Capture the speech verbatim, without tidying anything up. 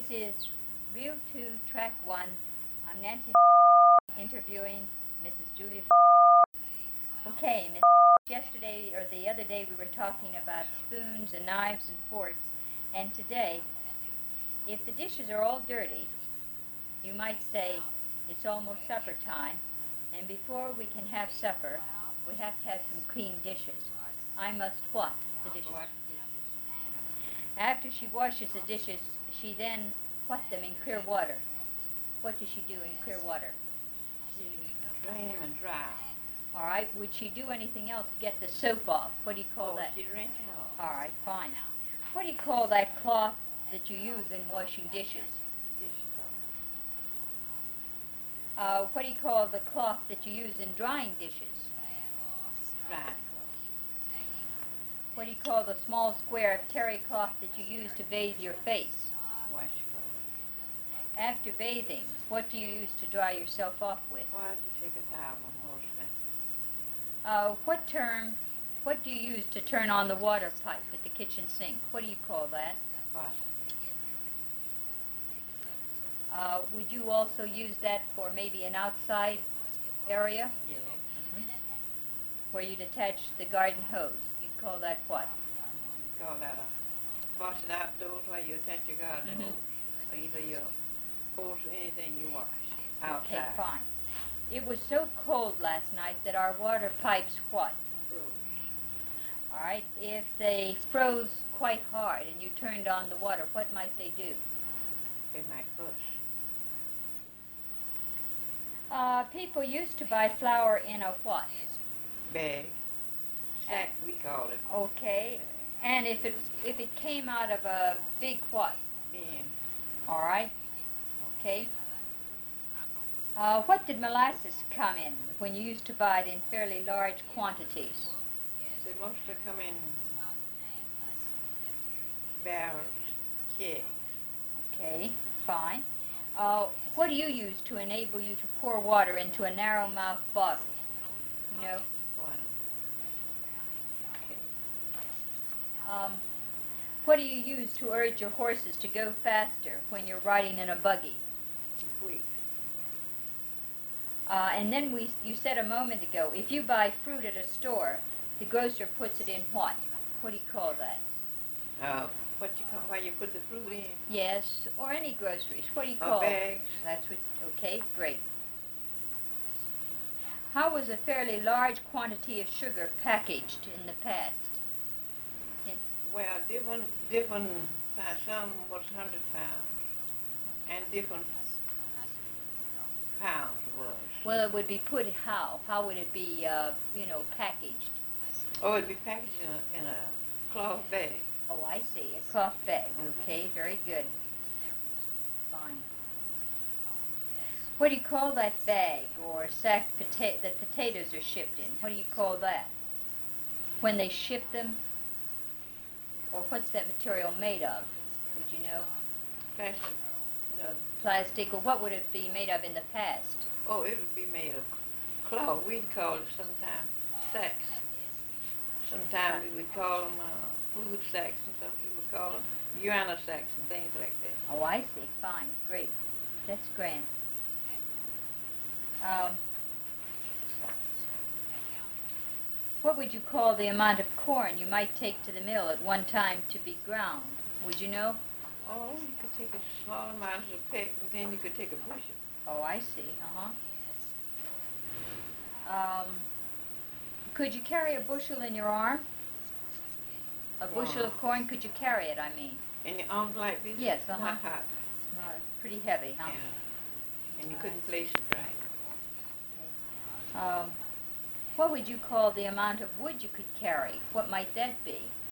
This is Reel two, Track one. I'm Nancy interviewing Missus Julia. Okay, Miss Yesterday or the other day we were talking about spoons and knives and forks, and today, if the dishes are all dirty, you might say it's almost supper time, and before we can have supper, we have to have some clean dishes. I must what? The dishes. After she washes the dishes, she then what them in clear water. What does she do in clear water? She drain them and dry. All right. Would she do anything else to get the soap off? What do you call oh, that? She rinse them off. All right, fine. What do you call that cloth that you use in washing dishes? Dishcloth. Uh, what do you call the cloth that you use in drying dishes? Drying cloth. What do you call the small square of terry cloth that you use to bathe your face? Washcloth. After bathing, what do you use to dry yourself off with? Why do you take a towel mostly? Uh, what term, what do you use to turn on the water pipe at the kitchen sink? What do you call that? Faucet. Uh, would you also use that for maybe an outside area Yeah. mm-hmm. where you'd attach the garden hose? You'd call that what? You call that a faucet outdoors where you attach your garden Mm-hmm. hose. Or either your hose or anything you wash outside. Okay, fine. It was so cold last night that our water pipes what? Froze. All right, if they froze quite hard and you turned on the water, what might they do? They might bust. Uh, people used to buy flour in a what? Bag. Sack, we call it. Okay, and if it if it came out of a big what? Bin. All right, okay. Uh, what did molasses come in when you used to buy it in fairly large quantities? They mostly come in barrels, kegs. Okay, fine. Uh, what do you use to enable you to pour water into a narrow-mouthed bottle? You know? Water. Okay. Um, what do you use to urge your horses to go faster when you're riding in a buggy? Quick. Uh, and then we, you said a moment ago, if you buy fruit at a store, the grocer puts it in what? What do you call that? Uh, what you call, why you put the fruit in? Yes, or any groceries. What do you Uh, call it? bags. That's what, okay, great. How was a fairly large quantity of sugar packaged in the past? In, Well, different, different, uh, some was hundred pounds, and different pounds was. well, it would be put how? How would it be, uh, you know, packaged? Oh, it'd be packaged in a, in a cloth bag. Oh, I see, a cloth bag. Mhm. Okay, very good. Fine. What do you call that bag or sack pota- that potatoes are shipped in? What do you call that? When they ship them? Or what's that material made of? Would you know? Plastic. No. Plastic, or what would it be made of in the past? Oh, it would be made of cloth. We'd call it sometimes sacks. Sometimes we would call them uh, food sacks, and some people would call them urina sacks and things like that. Oh, I see. Fine. Great. That's grand. Um, what would you call the amount of corn you might take to the mill at one time to be ground? Would you know? Oh, you could take a small amount of a peck, and then you could take a bushel. Oh, I see. Uh-huh. Um, could you carry a bushel in your arm? A bushel of Wow. corn, could you carry it, I mean? And your arms like this? Yes, uh-huh. Not hot. Uh, pretty heavy, huh? Yeah. And you couldn't place it right. Um, what would you call the amount of wood you could carry? What might that be?